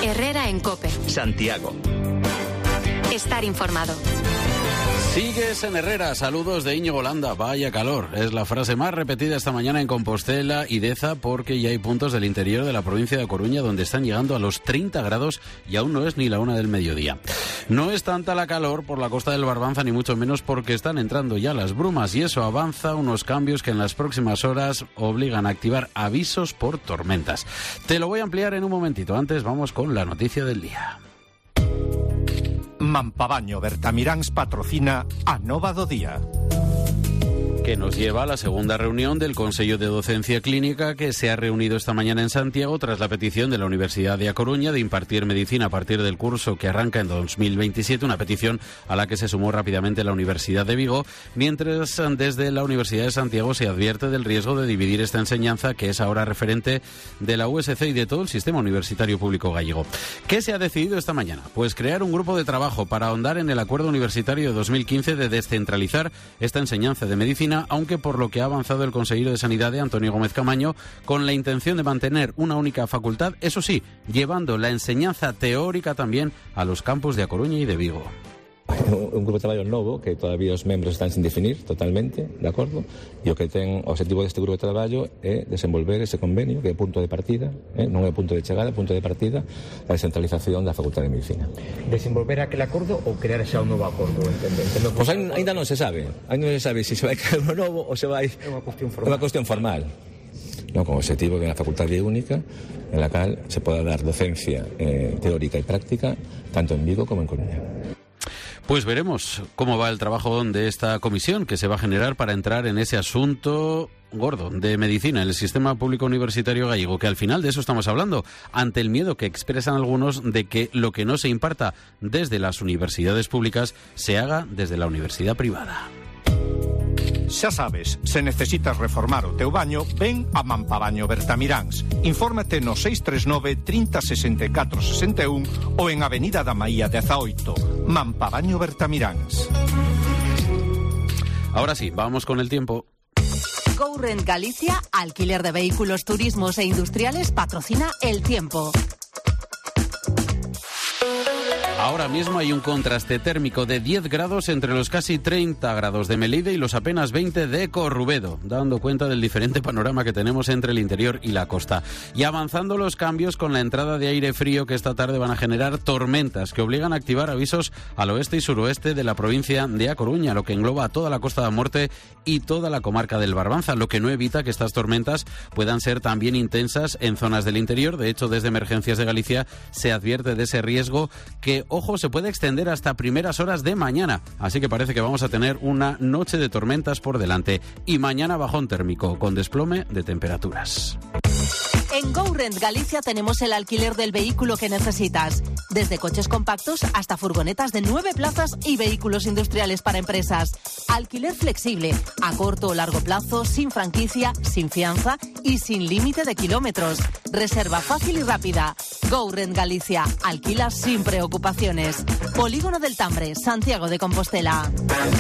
Herrera en COPE. Santiago. Estar informado. Sigues en Herrera, saludos de Íñigo Landa. Vaya calor, es la frase más repetida esta mañana en Compostela y Deza, porque ya hay puntos del interior de la provincia de Coruña donde están llegando a los 30 grados y aún no es ni la 1 del mediodía. No es tanta la calor por la costa del Barbanza, ni mucho menos porque están entrando ya las brumas y eso avanza unos cambios que en las próximas horas obligan a activar avisos por tormentas. Te lo voy a ampliar en un momentito, antes vamos con la noticia del día. Mampabaño Bertamiráns patrocina a Nova do Día. Que nos lleva a la segunda reunión del Consejo de Docencia Clínica que se ha reunido esta mañana en Santiago tras la petición de la Universidad de A Coruña de impartir medicina a partir del curso que arranca en 2027, una petición a la que se sumó rápidamente la Universidad de Vigo, mientras desde la Universidad de Santiago se advierte del riesgo de dividir esta enseñanza que es ahora referente de la USC y de todo el sistema universitario público gallego. ¿Qué se ha decidido esta mañana? Pues crear un grupo de trabajo para ahondar en el acuerdo universitario de 2015 de descentralizar esta enseñanza de medicina, aunque por lo que ha avanzado el consejero de Sanidad, Antonio Gómez Camaño, con la intención de mantener una única facultad, eso sí, llevando la enseñanza teórica también a los campus de A Coruña y de Vigo. Un grupo de traballo novo que todavía os membros están sin definir totalmente, de acordo? E o que ten o objetivo deste grupo de traballo é desenvolver ese convenio que é punto de partida, non é punto de chegada, é punto de partida da descentralización da Facultade de Medicina. Desenvolver aquel acordo ou crear xa un novo acordo? Entendo Pois ainda non se sabe, se se vai crear un novo ou se vai... É unha cuestión formal. É unha cuestión formal. No, con o objetivo de unha facultade única en la cal se poda dar docencia teórica e práctica tanto en Vigo como en Coruña. Pues veremos cómo va el trabajo de esta comisión que se va a generar para entrar en ese asunto gordo de medicina en el sistema público universitario gallego, que al final de eso estamos hablando, ante el miedo que expresan algunos de que lo que no se imparta desde las universidades públicas se haga desde la universidad privada. Xa sabes, se necesitas reformar o teu baño, ven a Mampabaño Bertamiráns. Infórmate no 639 30 64 61 ou en Avenida da Maía 18. Mampabaño Bertamiráns. Ahora sí, vamos con el tiempo. GoRent Galicia, alquiler de vehículos, turismos e industriales, patrocina el tiempo. Ahora mismo hay un contraste térmico de 10 grados entre los casi 30 grados de Melide y los apenas 20 de Corrubedo, dando cuenta del diferente panorama que tenemos entre el interior y la costa. Y avanzando los cambios con la entrada de aire frío que esta tarde van a generar tormentas que obligan a activar avisos al oeste y suroeste de la provincia de A Coruña, lo que engloba a toda la Costa da Morte y toda la comarca del Barbanza, lo que no evita que estas tormentas puedan ser también intensas en zonas del interior. De hecho, desde Emergencias de Galicia se advierte de ese riesgo que, ojo, se puede extender hasta primeras horas de mañana. Así que parece que vamos a tener una noche de tormentas por delante. Y mañana bajón térmico, con desplome de temperaturas. En GoRent Galicia tenemos el alquiler del vehículo que necesitas. Desde coches compactos hasta furgonetas de 9 plazas y vehículos industriales para empresas. Alquiler flexible, a corto o largo plazo, sin franquicia, sin fianza y sin límite de kilómetros. Reserva fácil y rápida. GoRent Galicia. Alquila sin preocupaciones. Polígono del Tambre, Santiago de Compostela.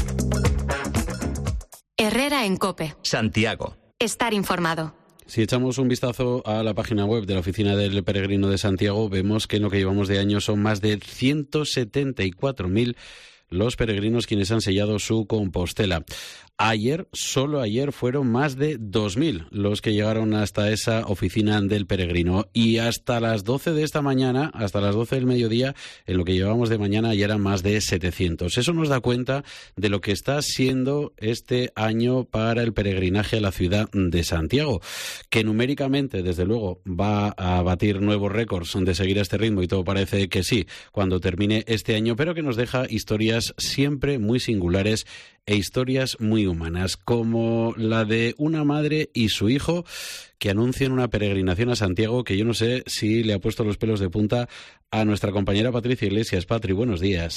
Herrera en COPE. Santiago. Estar informado. Si echamos un vistazo a la página web de la Oficina del Peregrino de Santiago, vemos que en lo que llevamos de año son más de 174.000 los peregrinos quienes han sellado su Compostela. Solo ayer fueron más de 2.000 los que llegaron hasta esa oficina del peregrino. Y hasta las 12 de esta mañana, hasta las 12 del mediodía, en lo que llevamos de mañana ya eran más de 700. Eso nos da cuenta de lo que está siendo este año para el peregrinaje a la ciudad de Santiago, que numéricamente, desde luego, va a batir nuevos récords de seguir a este ritmo, y todo parece que sí, cuando termine este año, pero que nos deja historias siempre muy singulares e historias muy humanas, como la de una madre y su hijo que anuncian una peregrinación a Santiago que yo no sé si le ha puesto los pelos de punta a nuestra compañera Patricia Iglesias. Patri, buenos días.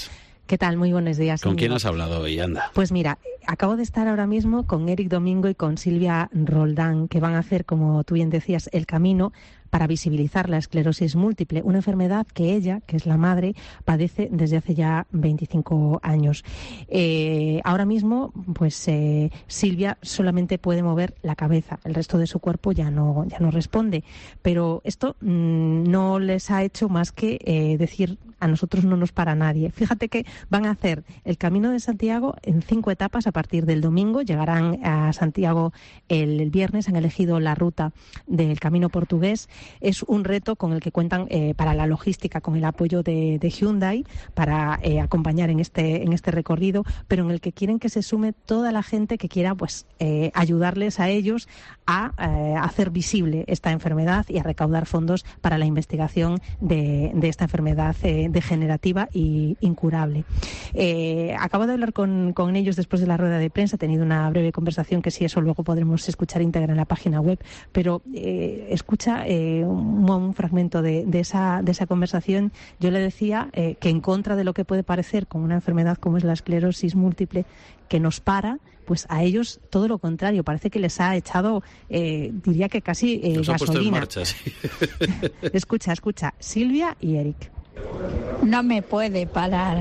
¿Qué tal? Muy buenos días. ¿Con quién has hablado hoy, anda? Pues mira, acabo de estar ahora mismo con Eric Domingo y con Silvia Roldán, que van a hacer, como tú bien decías, el camino para visibilizar la esclerosis múltiple, una enfermedad que ella, que es la madre, padece desde hace ya 25 años. Ahora mismo, pues Silvia solamente puede mover la cabeza, el resto de su cuerpo ya no responde. Pero esto no les ha hecho más que decir, a nosotros no nos para nadie. Fíjate que van a hacer el Camino de Santiago en 5 etapas a partir del domingo. Llegarán a Santiago el viernes, han elegido la ruta del Camino Portugués. Es un reto con el que cuentan para la logística, con el apoyo de Hyundai para acompañar en este recorrido, pero en el que quieren que se sume toda la gente que quiera pues ayudarles a ellos a hacer visible esta enfermedad y a recaudar fondos para la investigación de esta enfermedad degenerativa y incurable. Acabo de hablar con ellos después de la rueda de prensa, he tenido una breve conversación que si eso luego podremos escuchar íntegra en la página web, pero escucha un fragmento de esa conversación. Yo le decía que en contra de lo que puede parecer con una enfermedad como es la esclerosis múltiple, que nos para, pues a ellos todo lo contrario, parece que les ha echado, diría que casi Nos gasolina. ha puesto en marcha, sí. Escucha, Silvia y Eric. No me puede parar,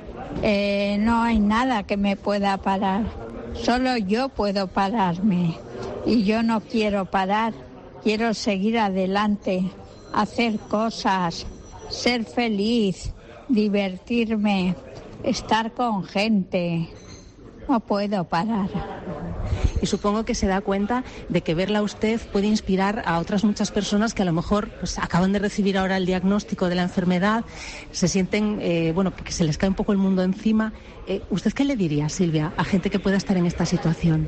no hay nada que me pueda parar, solo yo puedo pararme y yo no quiero parar, quiero seguir adelante, hacer cosas, ser feliz, divertirme, estar con gente, no puedo parar. Y supongo que se da cuenta de que verla a usted puede inspirar a otras muchas personas que a lo mejor pues, acaban de recibir ahora el diagnóstico de la enfermedad, se sienten, que se les cae un poco el mundo encima. ¿Usted qué le diría, Silvia, a gente que pueda estar en esta situación?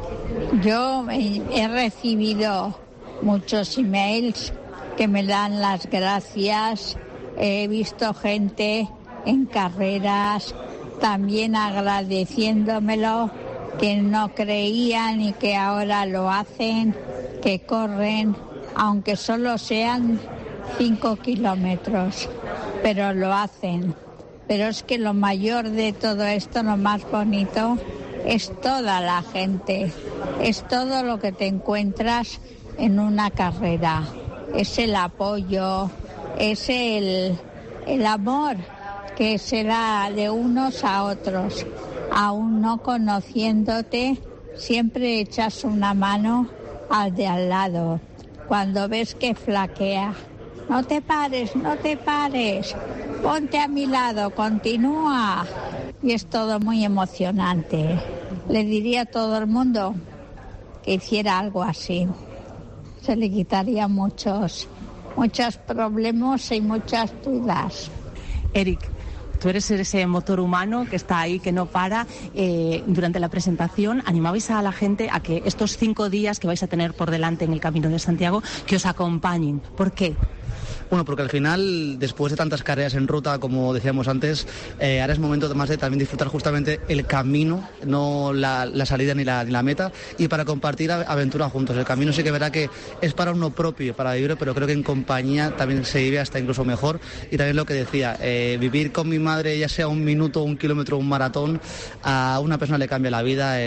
Yo he recibido muchos emails que me dan las gracias, he visto gente en carreras también agradeciéndomelo, que no creían y que ahora lo hacen, que corren, aunque solo sean 5 kilómetros, pero lo hacen. Pero es que lo mayor de todo esto, lo más bonito, es toda la gente, es todo lo que te encuentras en una carrera, es el apoyo, es el amor que se da de unos a otros. Aún no conociéndote, siempre echas una mano al de al lado. Cuando ves que flaquea, no te pares, ponte a mi lado, continúa. Y es todo muy emocionante. Le diría a todo el mundo que hiciera algo así. Se le quitaría muchos problemas y muchas dudas. Eric, tú eres ese motor humano que está ahí, que no para. Durante la presentación animabais a la gente a que estos 5 días que vais a tener por delante en el Camino de Santiago, que os acompañen. ¿Por qué? Bueno, porque al final, después de tantas carreras en ruta, como decíamos antes, ahora es momento además de también disfrutar justamente el camino, no la salida ni la meta, y para compartir aventura juntos. El camino sí que verá que es para uno propio, para vivir, pero creo que en compañía también se vive hasta incluso mejor. Y también lo que decía, vivir con mi madre, ya sea 1 minuto, 1 kilómetro, un maratón, a una persona le cambia la vida,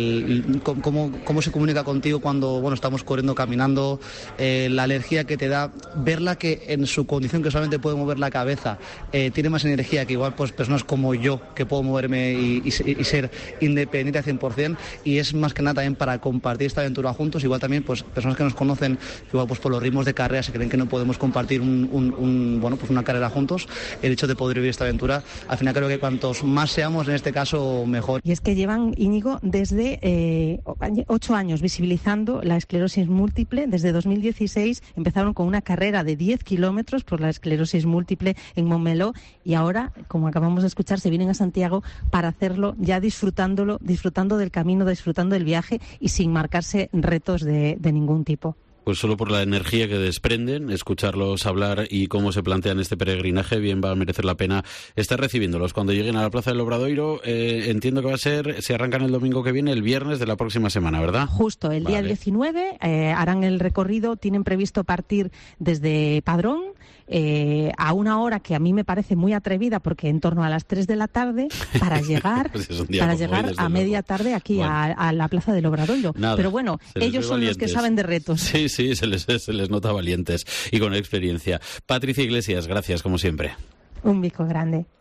cómo se comunica contigo cuando estamos corriendo, caminando, la energía que te da, verla que en su condición que solamente puede mover la cabeza tiene más energía que igual pues personas como yo, que puedo moverme y ser independiente al 100%, y es más que nada también para compartir esta aventura juntos. Igual también pues personas que nos conocen, igual pues por los ritmos de carrera se creen que no podemos compartir una carrera juntos. El hecho de poder vivir esta aventura, al final creo que cuantos más seamos en este caso mejor. Y es que llevan, Íñigo, desde 8 años visibilizando la esclerosis múltiple. Desde 2016 empezaron con una carrera de 10 kilómetros por la esclerosis múltiple en Montmeló, y ahora, como acabamos de escuchar, se vienen a Santiago para hacerlo ya disfrutando del camino, disfrutando del viaje y sin marcarse retos de ningún tipo. Pues solo por la energía que desprenden, escucharlos hablar y cómo se plantean este peregrinaje, bien va a merecer la pena estar recibiéndolos. Cuando lleguen a la Plaza del Obradoiro, entiendo que va a ser, se arrancan el domingo que viene, el viernes de la próxima semana, ¿verdad? Justo, el día 19 harán el recorrido, tienen previsto partir desde Padrón, a una hora que a mí me parece muy atrevida, porque en torno a las 3 de la tarde, para llegar, pues a media tarde aquí a la Plaza del Obradoiro. Nada, pero bueno, ellos son los que saben de retos. Sí, se les nota valientes y con experiencia. Patricia Iglesias, gracias como siempre. Un bico grande.